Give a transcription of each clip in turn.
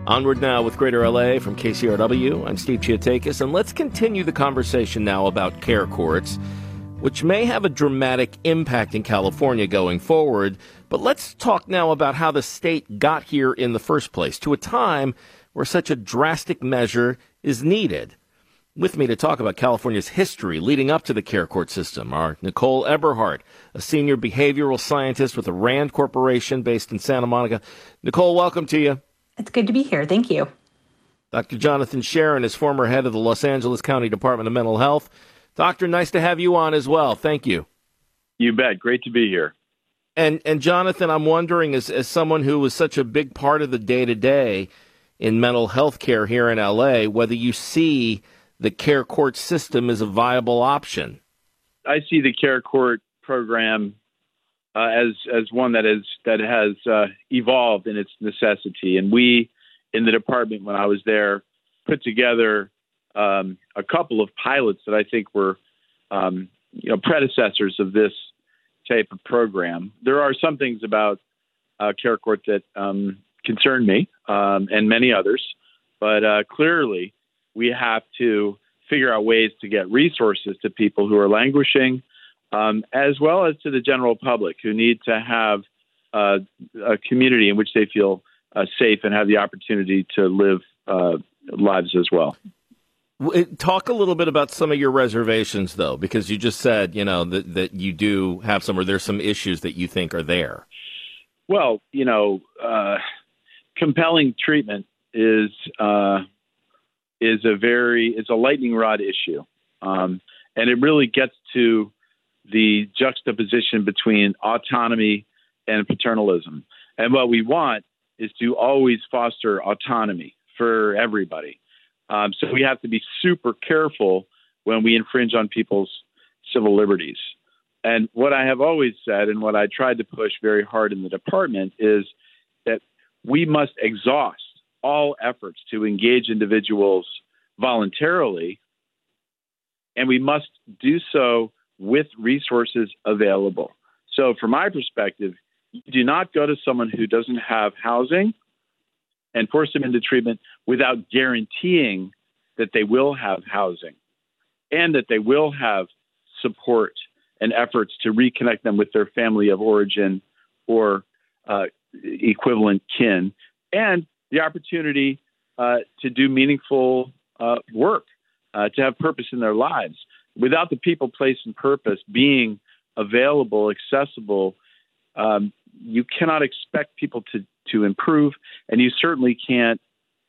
Onward now with Greater LA from KCRW. I'm Steve Chiotakis, and let's continue the conversation now about care courts, which may have a dramatic impact in California going forward. But let's talk now about how the state got here in the first place, to a time where such a drastic measure is needed. With me to talk about California's history leading up to the care court system are Nicole Eberhardt, a senior behavioral scientist with the RAND Corporation based in Santa Monica. Nicole, welcome to you. It's good to be here. Thank you. Dr. Jonathan Sharon is former head of the Los Angeles County Department of Mental Health. Doctor, nice to have you on as well. Thank you. You bet. Great to be here. And Jonathan, I'm wondering, as someone who was such a big part of the day-to-day in mental health care here in L.A., whether you see the care court system as a viable option. I see the care court program as one that has evolved in its necessity. And we, in the department when I was there, put together a couple of pilots that I think were predecessors of this type of program. There are some things about care court that concern me and many others, but clearly we have to figure out ways to get resources to people who are languishing, as well as to the general public who need to have a community in which they feel safe and have the opportunity to live lives as well. Talk a little bit about some of your reservations, though, because you just said, that you do have some, or there's some issues that you think are there. Well, compelling treatment is a lightning rod issue. And it really gets to the juxtaposition between autonomy and paternalism. And what we want is to always foster autonomy for everybody. So we have to be super careful when we infringe on people's civil liberties. And what I have always said, and what I tried to push very hard in the department, is that we must exhaust all efforts to engage individuals voluntarily, and we must do so with resources available. So from my perspective, you do not go to someone who doesn't have housing and force them into treatment without guaranteeing that they will have housing and that they will have support and efforts to reconnect them with their family of origin or equivalent kin, and the opportunity to do meaningful work, to have purpose in their lives. Without the people, place, and purpose being available, accessible, you cannot expect people to improve, and you certainly can't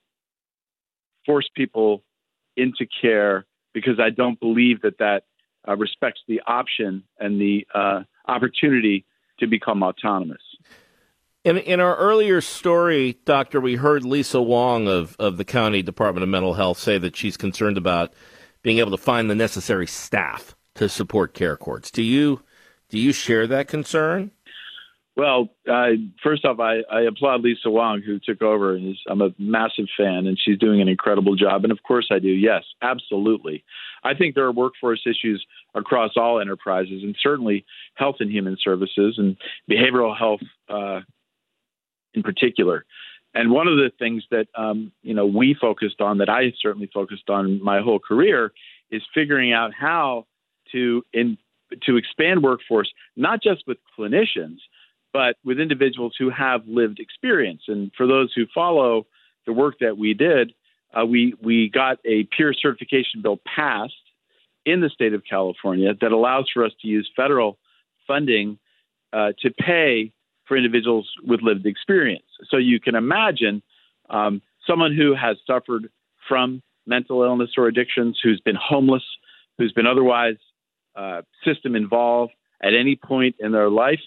force people into care, because I don't believe that respects the option and the opportunity to become autonomous. In our earlier story, Doctor, we heard Lisa Wong of the County Department of Mental Health say that she's concerned about being able to find the necessary staff to support care courts. Do you share that concern? Well, first off, I applaud Lisa Wong, who took over, and I'm a massive fan, and she's doing an incredible job. And of course I do. Yes, absolutely. I think there are workforce issues across all enterprises, and certainly health and human services and behavioral health in particular. And one of the things that, we focused on, that I certainly focused on my whole career, is figuring out how to expand workforce, not just with clinicians, but with individuals who have lived experience. And for those who follow the work that we did, we got a peer certification bill passed in the state of California that allows for us to use federal funding to pay for individuals with lived experience. So you can imagine someone who has suffered from mental illness or addictions, who's been homeless, who's been otherwise system involved at any point in their life,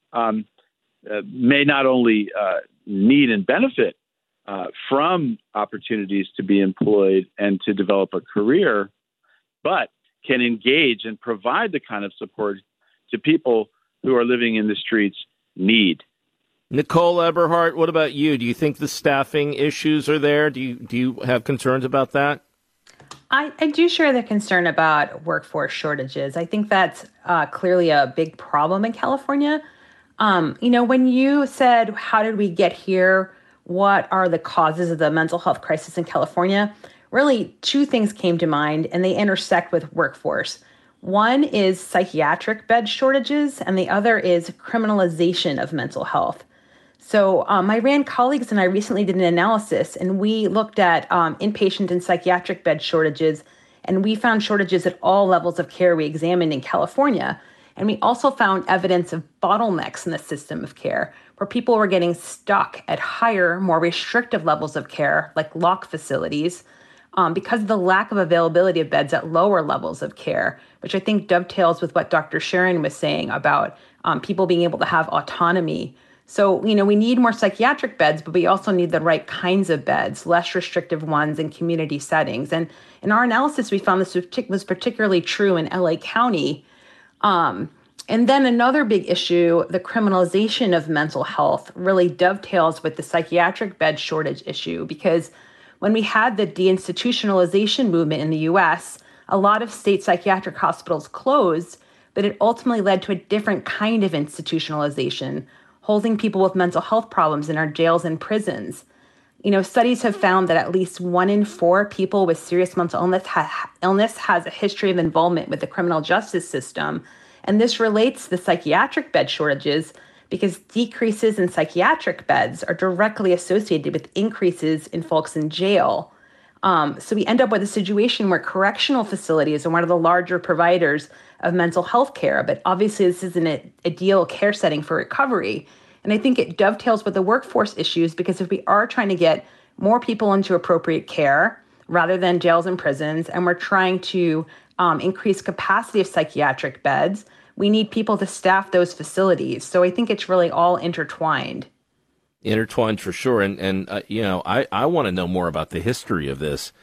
may not only need and benefit from opportunities to be employed and to develop a career, but can engage and provide the kind of support to people who are living in the streets need. Nicole Eberhardt, what about you? Do you think the staffing issues are there? Do you have concerns about that? I do share the concern about workforce shortages. I think that's clearly a big problem in California. When you said, how did we get here what are the causes of the mental health crisis in California, really two things came to mind, and they intersect with workforce. One is psychiatric bed shortages, and the other is criminalization of mental health. So my RAND colleagues and I recently did an analysis, and we looked at inpatient and psychiatric bed shortages, and we found shortages at all levels of care we examined in California. And we also found evidence of bottlenecks in the system of care, where people were getting stuck at higher, more restrictive levels of care, like lock facilities, because of the lack of availability of beds at lower levels of care, which I think dovetails with what Dr. Sharon was saying about people being able to have autonomy. So, we need more psychiatric beds, but we also need the right kinds of beds, less restrictive ones in community settings. And in our analysis, we found this was particularly true in LA County. And then another big issue, the criminalization of mental health, really dovetails with the psychiatric bed shortage issue, because when we had the deinstitutionalization movement in the US, a lot of state psychiatric hospitals closed, but it ultimately led to a different kind of institutionalization, holding people with mental health problems in our jails and prisons. Studies have found that at least 1 in 4 people with serious mental illness has a history of involvement with the criminal justice system. And this relates to the psychiatric bed shortages because decreases in psychiatric beds are directly associated with increases in folks in jail. So we end up with a situation where correctional facilities are one of the larger providers of mental health care, but obviously this isn't an ideal care setting for recovery. And I think it dovetails with the workforce issues, because if we are trying to get more people into appropriate care rather than jails and prisons, and we're trying to increase capacity of psychiatric beds, we need people to staff those facilities. So I think it's really all intertwined. Intertwined for sure. And I want to know more about the history of this.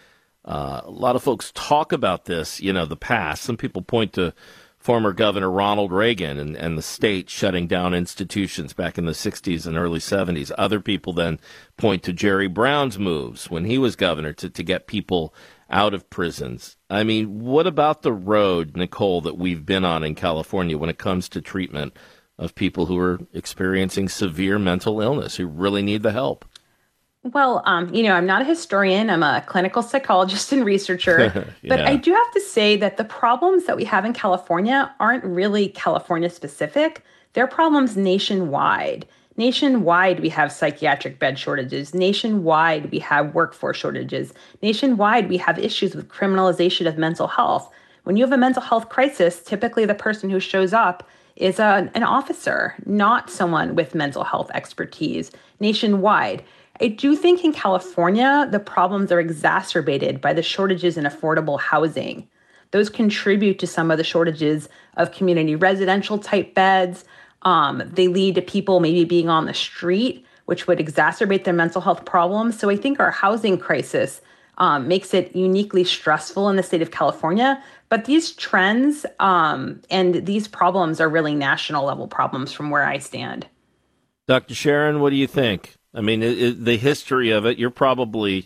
A lot of folks talk about this, the past. Some people point to former Governor Ronald Reagan and the state shutting down institutions back in the 60s and early 70s. Other people then point to Jerry Brown's moves when he was governor to get people out of prisons. I mean, what about the road, Nicole, that we've been on in California when it comes to treatment of people who are experiencing severe mental illness, who really need the help? Well, I'm not a historian. I'm a clinical psychologist and researcher. Yeah. But I do have to say that the problems that we have in California aren't really California specific. They're problems nationwide. Nationwide, we have psychiatric bed shortages. Nationwide, we have workforce shortages. Nationwide, we have issues with criminalization of mental health. When you have a mental health crisis, typically the person who shows up is an officer, not someone with mental health expertise. Nationwide, I do think in California, the problems are exacerbated by the shortages in affordable housing. Those contribute to some of the shortages of community residential type beds. They lead to people maybe being on the street, which would exacerbate their mental health problems. So I think our housing crisis makes it uniquely stressful in the state of California. But these trends and these problems are really national level problems from where I stand. Dr. Sharon, what do you think? I mean, the history of it, you probably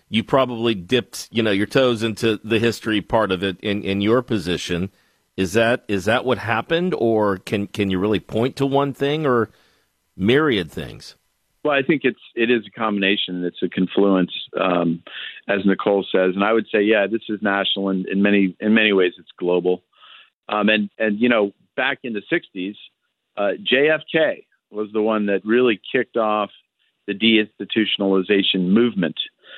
dipped, your toes into the history part of it in your position. Is that what happened, or can you really point to one thing or myriad things? Well, I think it is a combination. It's a confluence, as Nicole says, and I would say, yeah, this is national, and in many ways, it's global. And back in the '60s, JFK was the one that really kicked off the deinstitutionalization movement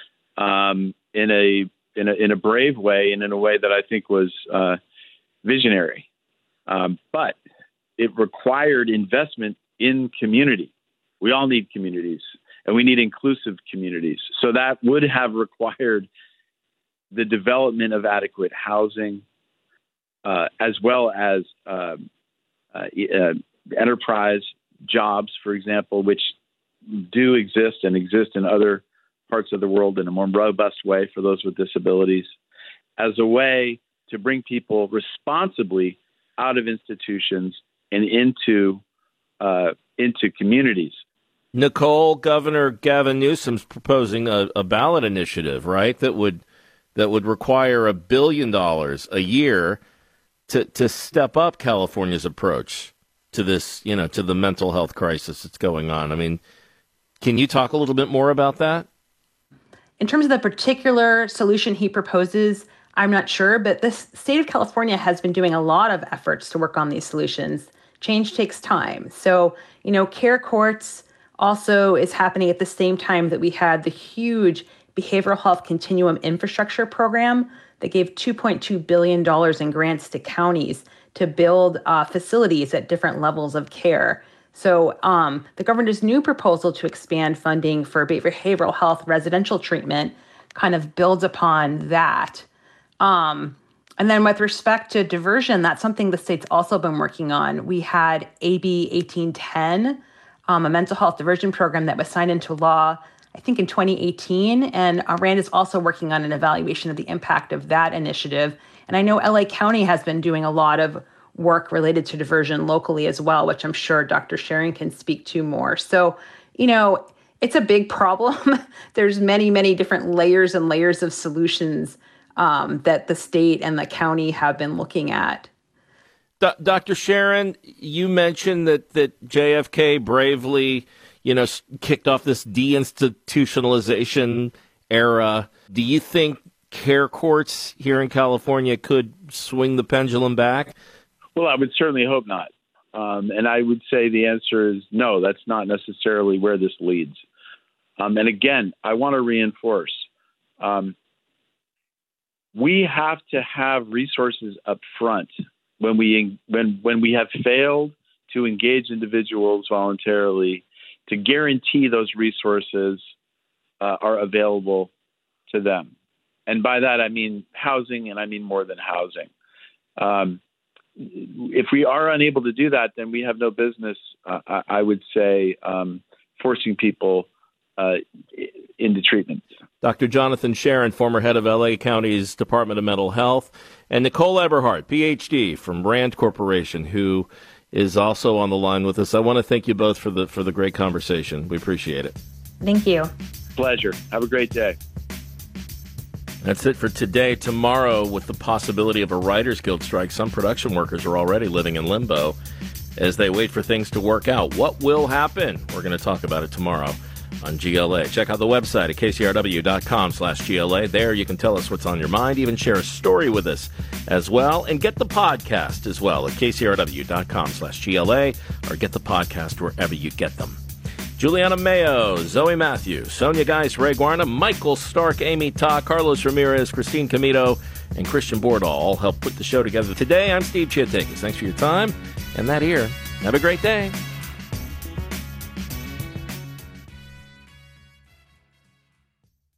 in a brave way, and in a way that I think was visionary. But it required investment in community. We all need communities, and we need inclusive communities. So that would have required the development of adequate housing, as well as enterprise jobs, for example, which do exist and exist in other parts of the world in a more robust way for those with disabilities, as a way to bring people responsibly out of institutions and into communities. Nicole, Governor Gavin Newsom's proposing a ballot initiative, right? That would require $1 billion a year to step up California's approach to this, to the mental health crisis that's going on. I mean, Can you talk a little bit more about that? In terms of the particular solution he proposes, I'm not sure, but the state of California has been doing a lot of efforts to work on these solutions. Change takes time. So, care courts also is happening at the same time that we had the huge behavioral health continuum infrastructure program that gave $2.2 billion in grants to counties to build facilities at different levels of care. So the governor's new proposal to expand funding for behavioral health residential treatment kind of builds upon that. And then with respect to diversion, that's something the state's also been working on. We had AB 1810, a mental health diversion program that was signed into law, I think, in 2018. And RAND is also working on an evaluation of the impact of that initiative. And I know LA County has been doing a lot of work related to diversion locally as well, which I'm sure Dr. Sharon can speak to more. So, it's a big problem. There's many, many different layers and layers of solutions that the state and the county have been looking at. Dr. Sharon, you mentioned that JFK bravely, kicked off this deinstitutionalization era. Do you think care courts here in California could swing the pendulum back? Well, I would certainly hope not. And I would say the answer is no, that's not necessarily where this leads. And again, I want to reinforce, we have to have resources up front when we have failed to engage individuals voluntarily, to guarantee those resources are available to them. And by that, I mean housing, and I mean more than housing. If we are unable to do that, then we have no business, I would say, forcing people into treatment. Dr. Jonathan Sharon, former head of LA County's Department of Mental Health, and Nicole Eberhardt, Ph.D. from RAND Corporation, who is also on the line with us. I want to thank you both for the great conversation. We appreciate it. Thank you. Pleasure. Have a great day. That's it for today. Tomorrow, with the possibility of a Writers Guild strike, some production workers are already living in limbo as they wait for things to work out. What will happen? We're going to talk about it tomorrow on GLA. Check out the website at kcrw.com/GLA. There you can tell us what's on your mind, even share a story with us as well, and get the podcast as well at kcrw.com/GLA, or get the podcast wherever you get them. Juliana Mayo, Zoe Matthews, Sonia Geis, Ray Guarna, Michael Stark, Amy Ta, Carlos Ramirez, Christine Camito, and Christian Bordahl all helped put the show together today. I'm Steve Chiatakis. Thanks for your time and that ear. Have a great day.